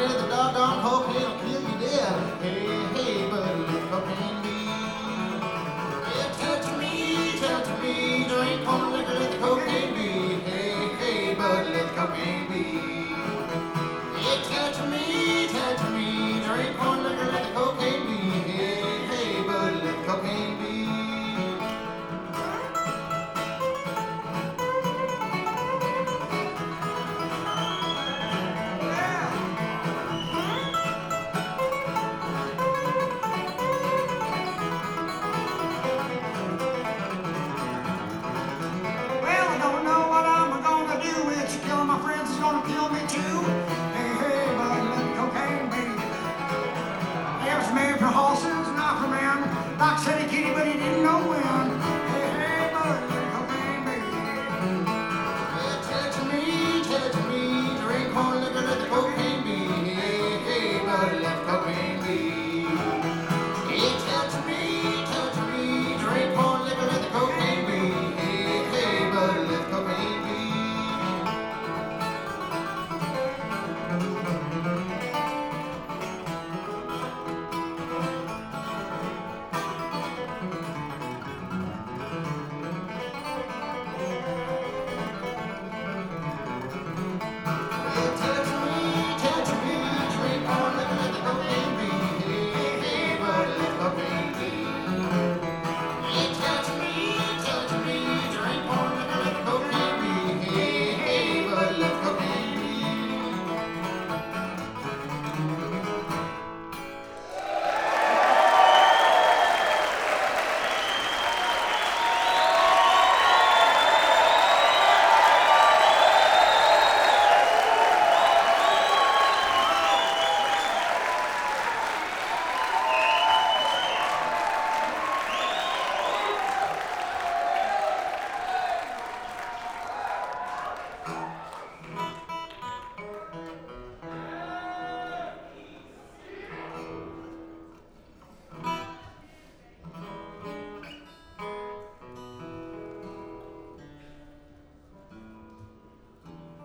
swear the doggone cocaine will kill you dead. Hey, hey, buddy, let cocaine be. Yeah, tell to me, drink corn liquor, let the cocaine be. Hey, hey, buddy, let cocaine be. Yeah, tell to me, drink corn liquor, let the cocaine be. Hey, hey, buddy, let cocaine be. Well, I don't know what I'm gonna do. It's killing my friends, it's gonna kill me too. Hey, hey, buddy, let the cocaine be. There's made for horses, not for men. Like said he kitty, but he didn't know when. Hey, hey, buddy, let the cocaine be. Yeah, tell to me, drink corn liquor, let the cocaine be. Hey, hey, buddy, let the cocaine be. Yeah, tell to me, drink corn liquor, let the cocaine be. Hey, hey, buddy, let the cocaine be.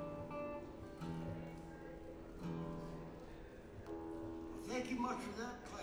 Thank you much for that.